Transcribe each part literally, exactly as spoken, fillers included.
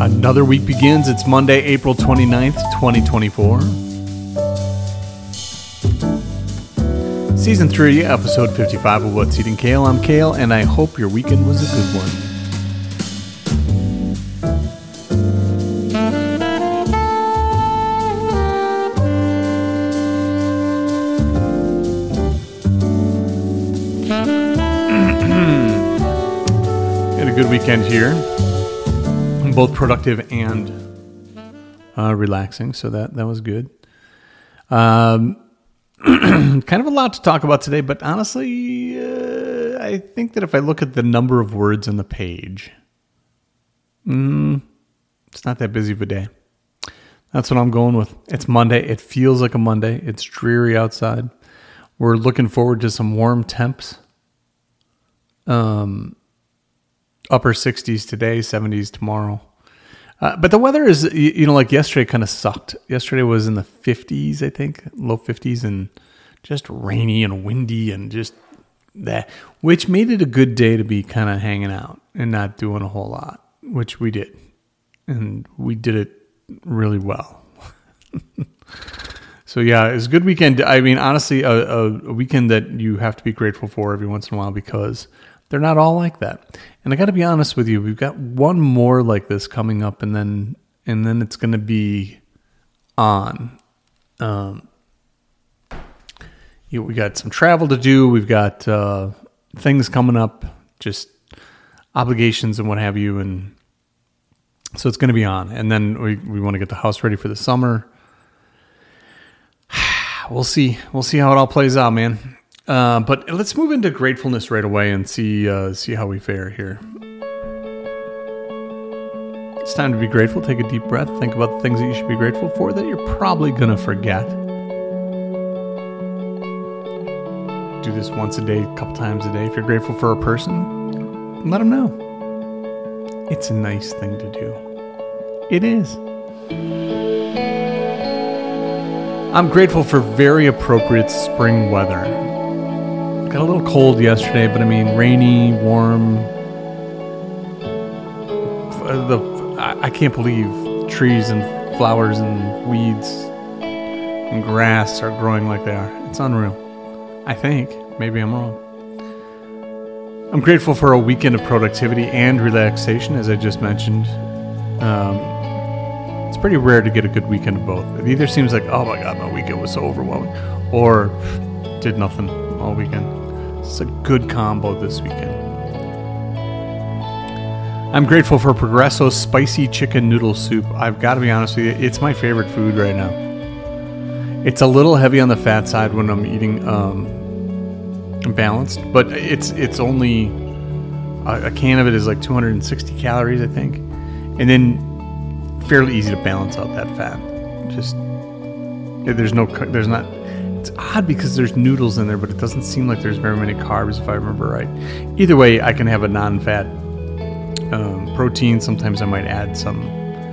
Another week begins. It's Monday, April twenty-ninth, twenty twenty-four. Season three, episode fifty-five of What's Eating Kale. I'm Kale, and I hope your weekend was a good one. Had a good weekend here. Both productive and uh, relaxing, so that, that was good. Um, kind of a lot to talk about today, but honestly, uh, I think that if I look at the number of words on the page, mm, it's not that busy of a day. That's what I'm going with. It's Monday. It feels like a Monday. It's dreary outside. We're looking forward to some warm temps. Um, upper sixties today, seventies tomorrow. Uh, but the weather is, you, you know, like yesterday kind of sucked. Yesterday was in the fifties, I think, low fifties, and just rainy and windy and just that, which made it a good day to be kind of hanging out and not doing a whole lot, which we did. And we did it really well. So, yeah, it's a good weekend. I mean, honestly, a, a, a weekend that you have to be grateful for every once in a while because they're not all like that. And I got to be honest with you, we've got one more like this coming up, and then and then it's going to be on. Um, you know, we got some travel to do. We've got uh, things coming up, just obligations and what have you. And so it's going to be on. And then we, we want to get the house ready for the summer. We'll see. We'll see how it all plays out, man. Uh, but let's move into gratefulness right away and see uh, see how we fare here. It's time to be grateful. Take a deep breath. Think about the things that you should be grateful for that you're probably going to forget. Do this once a day, a couple times a day. If you're grateful for a person, let them know. It's a nice thing to do. It is. I'm grateful for very appropriate spring weather. Got a little cold yesterday, but I mean, rainy, warm. The I can't believe trees and flowers and weeds and grass are growing like they are. It's unreal. I think. Maybe I'm wrong. I'm grateful for a weekend of productivity and relaxation, as I just mentioned. Um, it's pretty rare to get a good weekend of both. It either seems like, oh my God, my weekend was so overwhelming, or did nothing all weekend. It's a good combo this weekend. I'm grateful for Progresso spicy chicken noodle soup. I've got to be honest with you, it's my favorite food right now. It's a little heavy on the fat side when I'm eating um, balanced, but it's it's only a, a can of it is like two hundred sixty calories, I think, and then fairly easy to balance out that fat. Just there's no there's not. It's odd because there's noodles in there, but it doesn't seem like there's very many carbs, if I remember right. Either way, I can have a non-fat um, protein. Sometimes I might add some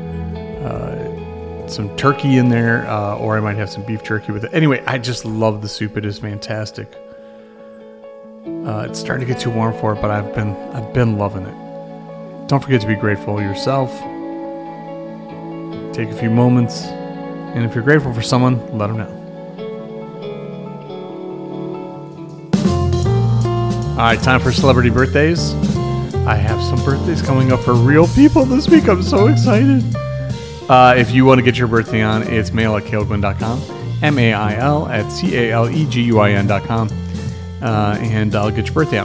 uh, some turkey in there, uh, or I might have some beef jerky with it. Anyway, I just love the soup. It is fantastic. Uh, it's starting to get too warm for it, but I've been I've been loving it. Don't forget to be grateful yourself. Take a few moments, and if you're grateful for someone, let them know. All right, time for celebrity birthdays. I have some birthdays coming up for real people this week. I'm so excited. Uh, if you want to get your birthday on, it's mail at caleguin dot com. M A I L at C A L E G U I N dot com. Uh, and I'll get your birthday on.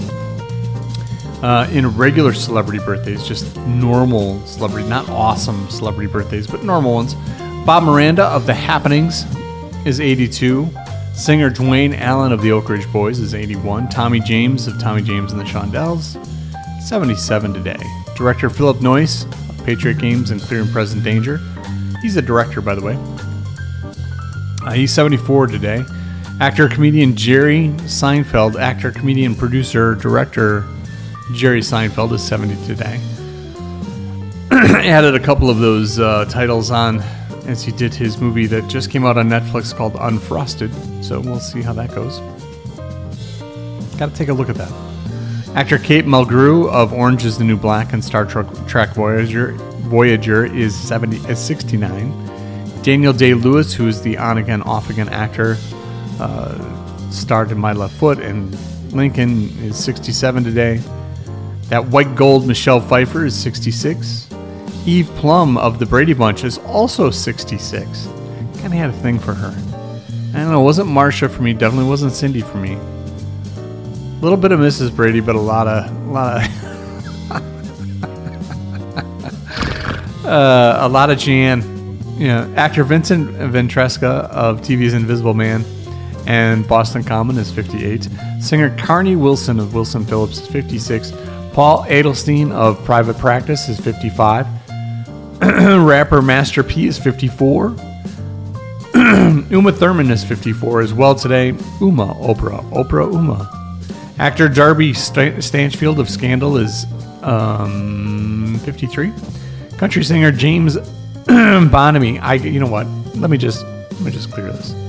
Uh, in regular celebrity birthdays, just normal celebrity, not awesome celebrity birthdays, but normal ones. Bob Miranda of The Happenings is eighty-two. Singer Dwayne Allen of the Oak Ridge Boys is eighty-one. Tommy James of Tommy James and the Shondells, seventy-seven today. Director Philip Noyce of Patriot Games and Clear and Present Danger. He's a director, by the way. Uh, he's seventy-four today. Actor, comedian Jerry Seinfeld, actor, comedian, producer, director Jerry Seinfeld is seventy today. Added a couple of those uh, titles on as he did his movie that just came out on Netflix called Unfrosted. So we'll see how that goes. Got to take a look at that. Actor Kate Mulgrew of Orange is the New Black and Star Trek, Trek Voyager, Voyager is seventy is sixty-nine. Daniel Day-Lewis, who is the on-again, off-again actor, uh, starred in My Left Foot and Lincoln, is sixty-seven today. That white gold Michelle Pfeiffer is sixty-six. Eve Plum of the Brady Bunch is also sixty-six. Kind of had a thing for her. I don't know, it wasn't Marsha for me, definitely wasn't Cindy for me. A little bit of Missus Brady, but a lot of, a lot of, uh, a lot of Jan. You know, actor Vincent Ventresca of T V's Invisible Man and Boston Common is fifty-eight. Singer Carney Wilson of Wilson Phillips is fifty-six. Paul Adelstein of Private Practice is fifty-five. Rapper Master P is fifty-four. Uma Thurman is fifty-four as well today. Uma, Oprah, Oprah Uma. Actor Darby St- Stanchfield of Scandal is um, fifty-three. Country singer James Bonamy. I, you know what? Let me just let me just clear this.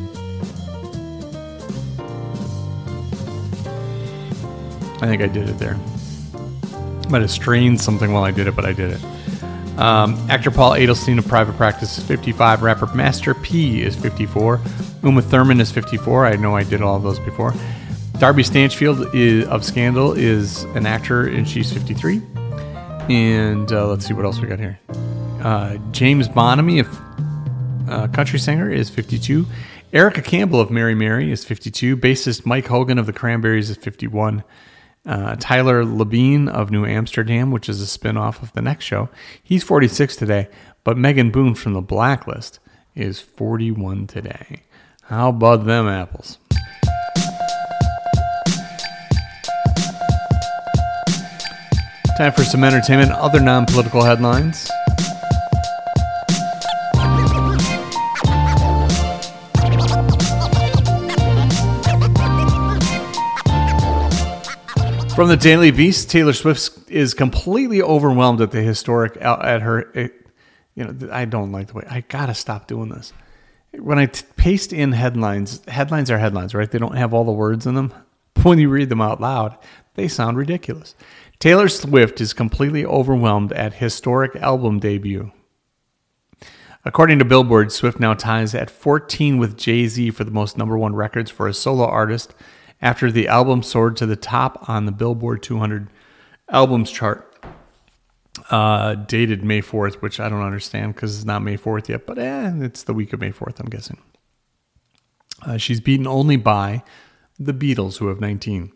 I think I did it there. Might have strained something while I did it, but I did it. Um, actor Paul Adelstein of Private Practice is fifty-five. Rapper Master P is fifty-four. Uma Thurman is fifty-four. I know I did all of those before. Darby Stanchfield is, of Scandal is an actor, and she's fifty-three. And uh, let's see what else we got here. Uh, James Bonamy, a uh, country singer, is fifty-two. Erica Campbell of Mary Mary is fifty-two. Bassist Mike Hogan of the Cranberries is fifty-one. Uh, Tyler Labine of New Amsterdam, which is a spin-off of the next show, he's forty-six today. But Megan Boone from The Blacklist is forty-one today. How about them apples? Time for some entertainment, other non-political headlines. From the Daily Beast, Taylor Swift is completely overwhelmed at the historic at her. It, you know, I don't like the way I gotta stop doing this. When I t- paste in headlines, headlines are headlines, right? They don't have all the words in them. But when you read them out loud, they sound ridiculous. Taylor Swift is completely overwhelmed at historic album debut. According to Billboard, Swift now ties at fourteen with Jay-Z for the most number one records for a solo artist after the album soared to the top on the Billboard two hundred albums chart, uh, dated May fourth, which I don't understand because it's not May fourth yet, but eh, it's the week of May fourth, I'm guessing. Uh, she's beaten only by the Beatles, who have nineteen.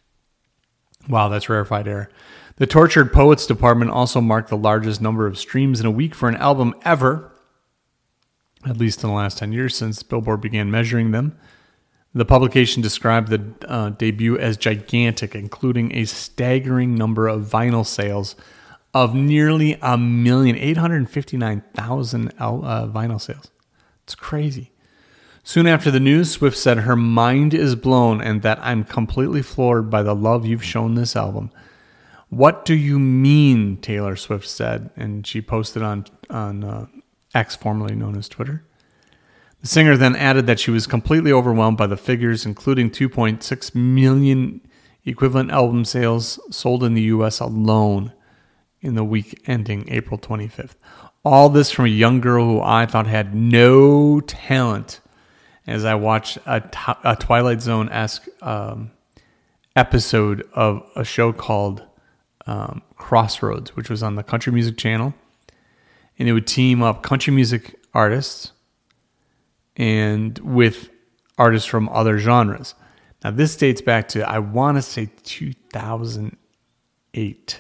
Wow, that's rarefied air. The Tortured Poets Department also marked the largest number of streams in a week for an album ever, at least in the last ten years since Billboard began measuring them. The publication described the uh, debut as gigantic, including a staggering number of vinyl sales of nearly a million, eight hundred fifty-nine thousand uh, vinyl sales. It's crazy. Soon after the news, Swift said her mind is blown and that I'm completely floored by the love you've shown this album. What do you mean, Taylor Swift said, and she posted on, on uh, X, formerly known as Twitter. The singer then added that she was completely overwhelmed by the figures, including two point six million equivalent album sales sold in the U S alone in the week ending April twenty-fifth. All this from a young girl who I thought had no talent, as I watched a, t- a Twilight Zone-esque um, episode of a show called um, Crossroads, which was on the Country Music Channel. And it would team up country music artists and with artists from other genres. Now, this dates back to, I want to say, two thousand eight.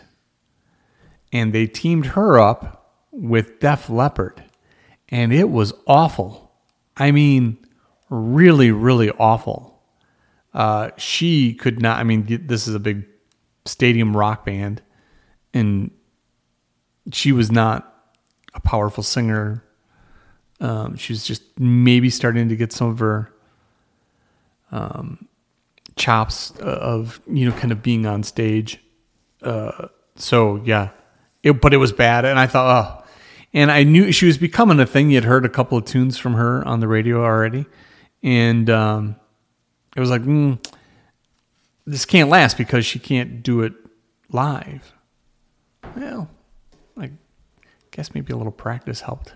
And they teamed her up with Def Leppard. And it was awful. I mean, really, really awful. Uh, she could not, I mean, this is a big stadium rock band. And she was not a powerful singer. Um, she was just maybe starting to get some of her um, chops of, you know, kind of being on stage. Uh, so, yeah. It, but it was bad. And I thought, oh. And I knew she was becoming a thing. You had heard a couple of tunes from her on the radio already. And um, it was like, mm, this can't last because she can't do it live. Well, I guess maybe a little practice helped.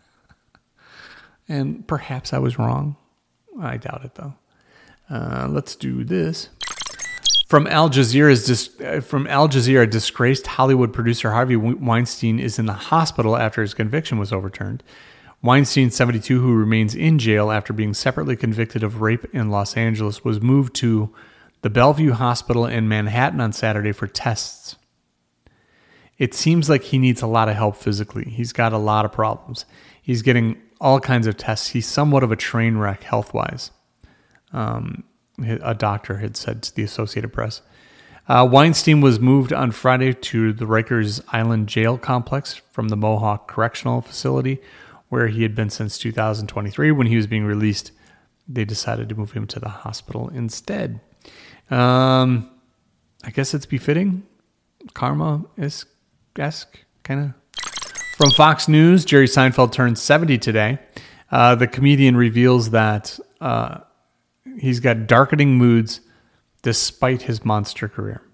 And perhaps I was wrong. I doubt it, though. Uh, let's do this. From Al Jazeera's dis- from Al Jazeera, disgraced Hollywood producer Harvey Weinstein is in the hospital after his conviction was overturned. Weinstein, seventy-two, who remains in jail after being separately convicted of rape in Los Angeles, was moved to the Bellevue Hospital in Manhattan on Saturday for tests. It seems like he needs a lot of help physically. He's got a lot of problems. He's getting all kinds of tests. He's somewhat of a train wreck health-wise. Um, a doctor had said to the Associated Press. Uh, Weinstein was moved on Friday to the Rikers Island Jail Complex from the Mohawk Correctional Facility, where he had been since two thousand twenty-three. When he was being released, they decided to move him to the hospital instead. Um, I guess it's befitting. Karma-esque, kind of. From Fox News, Jerry Seinfeld turned seventy today. Uh, the comedian reveals that uh, he's got darkening moods despite his monster career.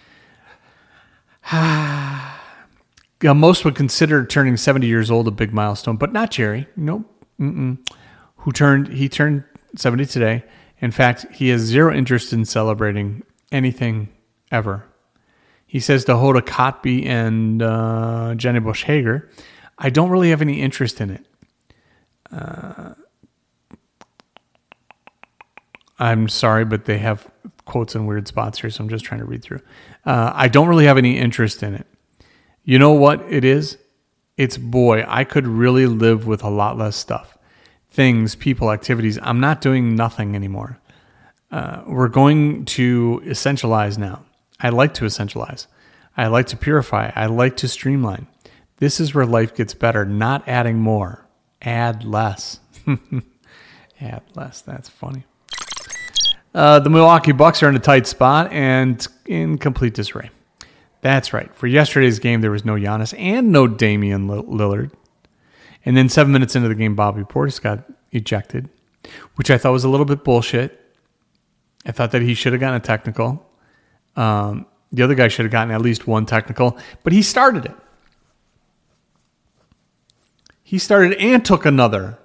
Most would consider turning seventy years old a big milestone, but not Jerry. Nope. Mm-mm. Who turned? He turned seventy today. In fact, he has zero interest in celebrating anything ever. He says to Hoda Kotb and uh, Jenny Bush Hager, I don't really have any interest in it. Uh, I'm sorry, but they have quotes in weird spots here, so I'm just trying to read through. Uh, I don't really have any interest in it. You know what it is? It's, boy, I could really live with a lot less stuff. Things, people, activities. I'm not doing nothing anymore. Uh, we're going to essentialize now. I like to essentialize. I like to purify. I like to streamline. This is where life gets better, not adding more. Add less. Add less. That's funny. Uh, the Milwaukee Bucks are in a tight spot and in complete disarray. That's right. For yesterday's game, there was no Giannis and no Damian Lillard. And then seven minutes into the game, Bobby Portis got ejected, which I thought was a little bit bullshit. I thought that he should have gotten a technical. Um, the other guy should have gotten at least one technical, but he started it. He started and took another.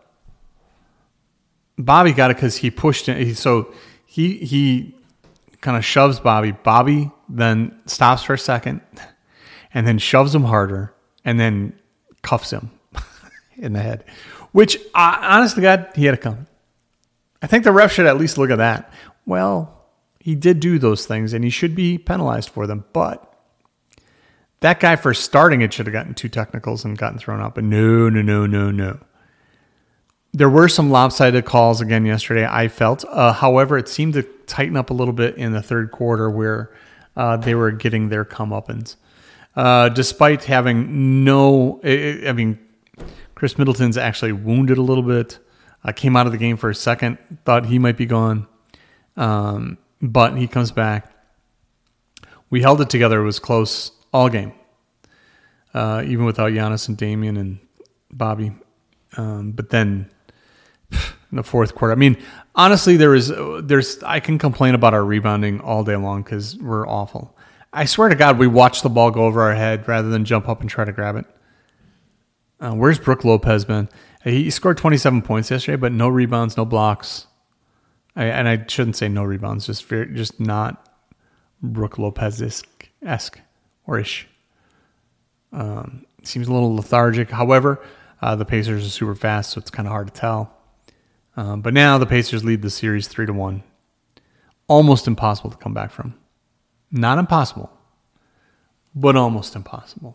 Bobby got it because he pushed it. He, so he he kind of shoves Bobby. Bobby then stops for a second and then shoves him harder and then cuffs him in the head, which, uh, honest to God, he had it coming. I think the ref should at least look at that. Well, he did do those things, and he should be penalized for them. But that guy, for starting it, should have gotten two technicals and gotten thrown out. But no, no, no, no, no. There were some lopsided calls again yesterday, I felt. Uh, however, it seemed to tighten up a little bit in the third quarter where uh, they were getting their comeuppance. Uh, despite having no... I, I mean, Chris Middleton's actually wounded a little bit. Uh, came out of the game for a second. Thought he might be gone. Um, but he comes back. We held it together. It was close all game. Uh, even without Giannis and Damian and Bobby. Um, but then in the fourth quarter, I mean, honestly, there is, there's, I can complain about our rebounding all day long because we're awful. I swear to God, we watch the ball go over our head rather than jump up and try to grab it. Uh, where's Brook Lopez been? He scored twenty-seven points yesterday, but no rebounds, no blocks. I, and I shouldn't say no rebounds, just very, just not Brook Lopez-esque or ish. Um, seems a little lethargic. However, uh, the Pacers are super fast, so it's kind of hard to tell. Um, but now the Pacers lead the series three to one. Almost impossible to come back from. Not impossible, but almost impossible.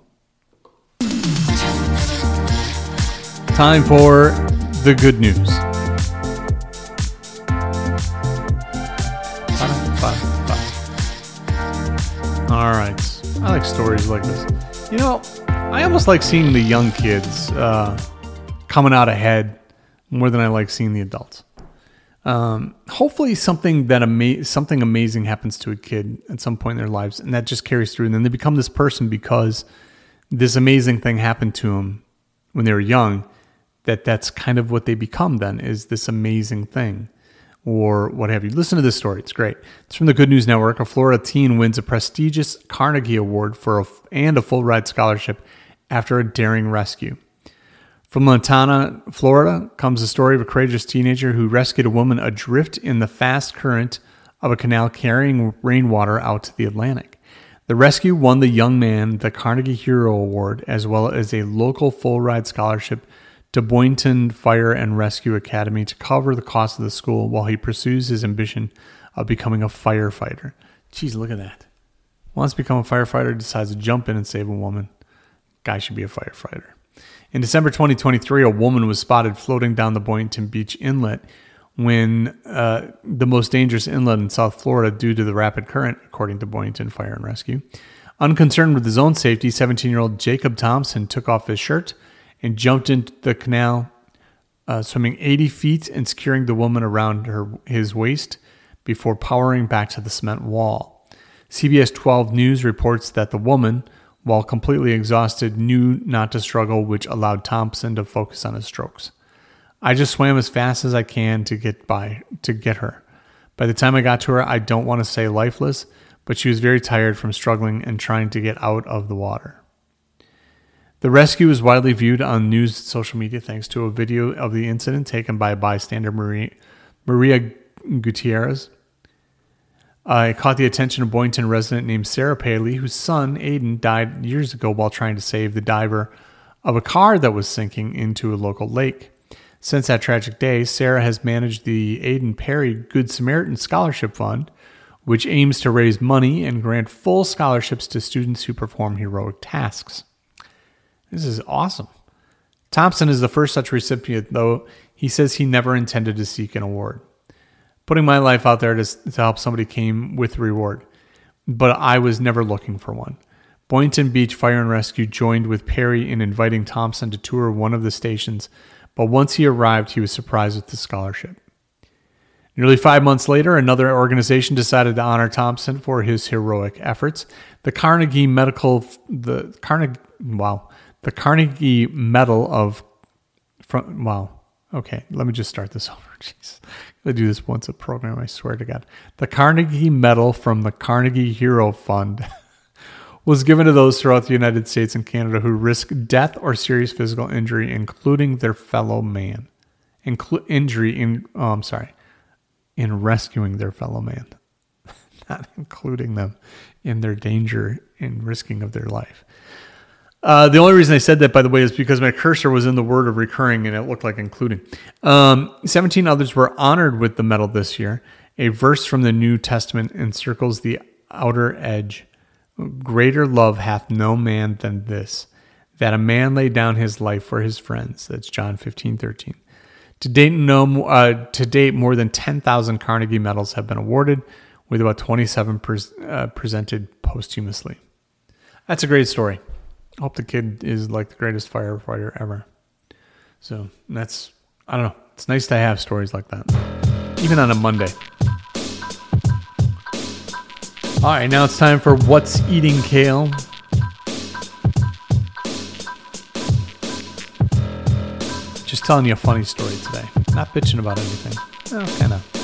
Time for the good news. All right. I like stories like this. You know, I almost like seeing the young kids uh, coming out ahead more than I like seeing the adults. Um, hopefully something that ama- something amazing happens to a kid at some point in their lives, and that just carries through, and then they become this person because this amazing thing happened to them when they were young, that that's kind of what they become then, is this amazing thing. or what have you. Listen to this story. It's great. It's from the Good News Network. A Florida teen wins a prestigious Carnegie Award for a, and a full-ride scholarship after a daring rescue. From Montana, Florida, comes the story of a courageous teenager who rescued a woman adrift in the fast current of a canal carrying rainwater out to the Atlantic. The rescue won the young man the Carnegie Hero Award, as well as a local full-ride scholarship to Boynton Fire and Rescue Academy to cover the cost of the school while he pursues his ambition of becoming a firefighter. Jeez, look at that. Wants to become a firefighter, decides to jump in and save a woman. Guy should be a firefighter. In December twenty twenty-three, a woman was spotted floating down the Boynton Beach Inlet when uh, the most dangerous inlet in South Florida due to the rapid current, according to Boynton Fire and Rescue. Unconcerned with his own safety, seventeen-year-old Jacob Thompson took off his shirt and jumped into the canal, uh, swimming eighty feet and securing the woman around her his waist before powering back to the cement wall. C B S twelve News reports that the woman, while completely exhausted, knew not to struggle, which allowed Thompson to focus on his strokes. I just swam as fast as I can to get by, to get her. By the time I got to her, I don't want to say lifeless, but she was very tired from struggling and trying to get out of the water. The rescue was widely viewed on news and social media thanks to a video of the incident taken by bystander Maria, Maria Gutierrez. Uh, it caught the attention of Boynton resident named Sarah Paley, whose son, Aiden, died years ago while trying to save the diver of a car that was sinking into a local lake. Since that tragic day, Sarah has managed the Aiden Perry Good Samaritan Scholarship Fund, which aims to raise money and grant full scholarships to students who perform heroic tasks. This is awesome. Thompson is the first such recipient, though he says he never intended to seek an award. Putting my life out there to, to help somebody came with reward, but I was never looking for one. Boynton Beach Fire and Rescue joined with Perry in inviting Thompson to tour one of the stations, but once he arrived, he was surprised with the scholarship. Nearly five months later, another organization decided to honor Thompson for his heroic efforts. The Carnegie Medical, the Carnegie, wow, the Carnegie Medal of, from, wow, okay, let me just start this over. Jeez, I do this once a program, I swear to God. The Carnegie Medal from the Carnegie Hero Fund was given to those throughout the United States and Canada who risk death or serious physical injury, including their fellow man. Inclu- injury in, oh, I'm sorry, in rescuing their fellow man. Not including them in their danger and risking of their life. Uh, the only reason I said that, by the way, is because my cursor was in the word of recurring and it looked like including. Um, seventeen others were honored with the medal this year. A verse from the New Testament encircles the outer edge. Greater love hath no man than this, that a man lay down his life for his friends. That's John fifteen thirteen. To date, no, uh, to date more than ten thousand Carnegie medals have been awarded, with about twenty-seven pres- uh, presented posthumously. That's a great story. I hope the kid is like the greatest firefighter ever. So that's, I don't know, it's nice to have stories like that, even on a Monday. All right, now it's time for What's Eating Kale. Just telling you a funny story today. Not bitching about anything. Well, kind of.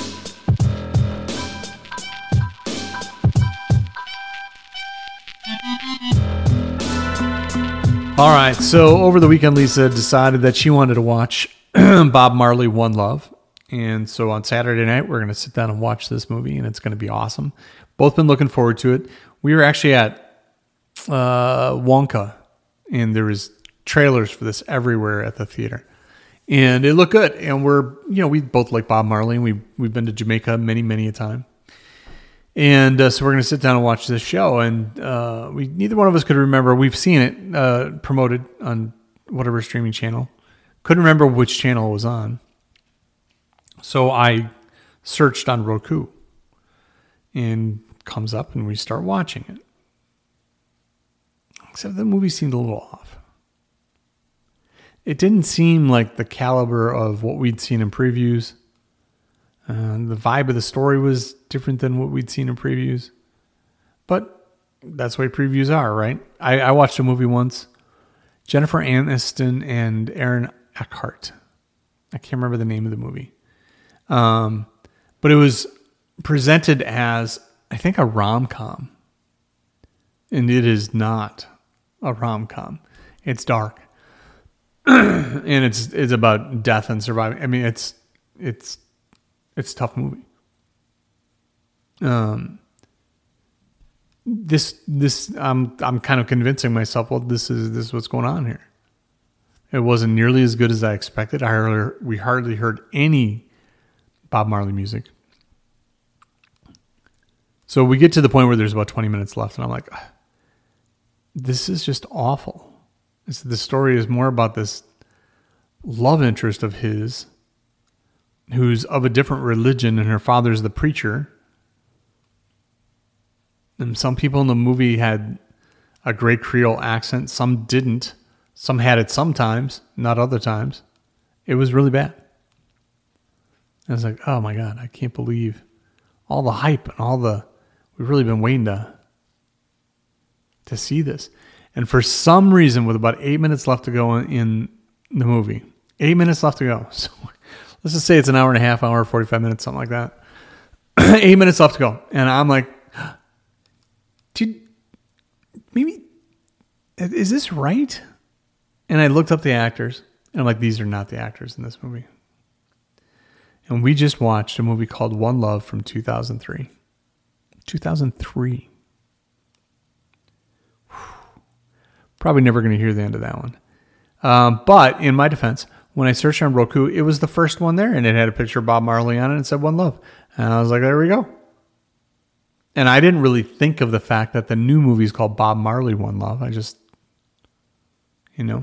All right, so over the weekend, Lisa decided that she wanted to watch Bob Marley, One Love. And so on Saturday night, we're going to sit down and watch this movie, and it's going to be awesome. Both been looking forward to it. We were actually at uh, Wonka, and there was trailers for this everywhere at the theater. And it looked good. And we're, you know, we both like Bob Marley, and we, we've been to Jamaica many, many a time. And uh, so we're going to sit down and watch this show. And uh, we neither one of us could remember. We've seen it uh, promoted on whatever streaming channel. Couldn't remember which channel it was on. So I searched on Roku. And comes up and we start watching it. Except the movie seemed a little off. It didn't seem like the caliber of what we'd seen in previews. Uh, the vibe of the story was different than what we'd seen in previews. But that's the way previews are, right? I, I watched a movie once. Jennifer Aniston and Aaron Eckhart. I can't remember the name of the movie. Um, But it was presented as, I think, a rom-com. And it is not a rom-com. It's dark. And it's it's about death and surviving. I mean, it's it's it's a tough movie. Um this this I'm I'm kind of convincing myself, well, this is this is what's going on here. It wasn't nearly as good as I expected. I hardly, we hardly heard any Bob Marley music. So we get to the point where there's about twenty minutes left, and I'm like, this is just awful. It's, the story is more about this love interest of his, who's of a different religion, and her father's the preacher. And some people in the movie had a great Creole accent. Some didn't. Some had it sometimes, not other times. It was really bad. I was like, oh my God, I can't believe all the hype and all the, we've really been waiting to, to see this. And for some reason, with about eight minutes left to go in the movie, eight minutes left to go. So let's just say it's an hour and a half, hour, forty-five minutes, something like that. Eight minutes left to go. And I'm like, dude, maybe, is this right? And I looked up the actors, and I'm like, these are not the actors in this movie. And we just watched a movie called One Love from two thousand three. two thousand three. Probably never going to hear the end of that one. Um, but in my defense, when I searched on Roku, it was the first one there, and it had a picture of Bob Marley on it and said One Love. And I was like, there we go. And I didn't really think of the fact that the new movie is called Bob Marley One Love. I just, you know.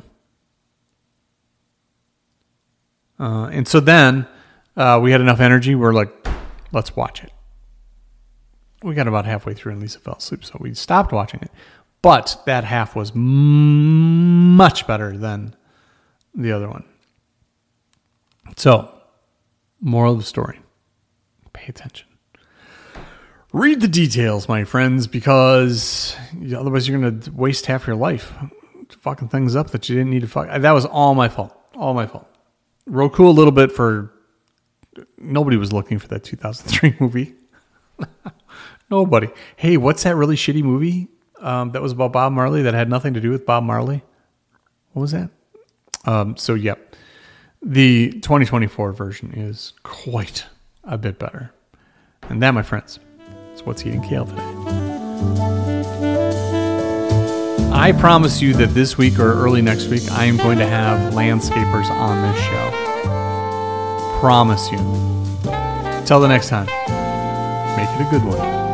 Uh, and so then uh, we had enough energy. We're like, let's watch it. We got about halfway through and Lisa fell asleep, so we stopped watching it. But that half was m- much better than the other one. So, moral of the story. Pay attention. Read the details, my friends, because otherwise you're going to waste half your life fucking things up that you didn't need to fuck. That was all my fault. All my fault. Roku a little bit for... Nobody was looking for that two thousand three movie. Nobody. Hey, what's that really shitty movie um, that was about Bob Marley that had nothing to do with Bob Marley? What was that? Um, so, yeah. The twenty twenty-four version is quite a bit better. And that, my friends, is what's eating kale today. I promise you that this week or early next week, I am going to have landscapers on this show. Promise you. Till the next time, make it a good one.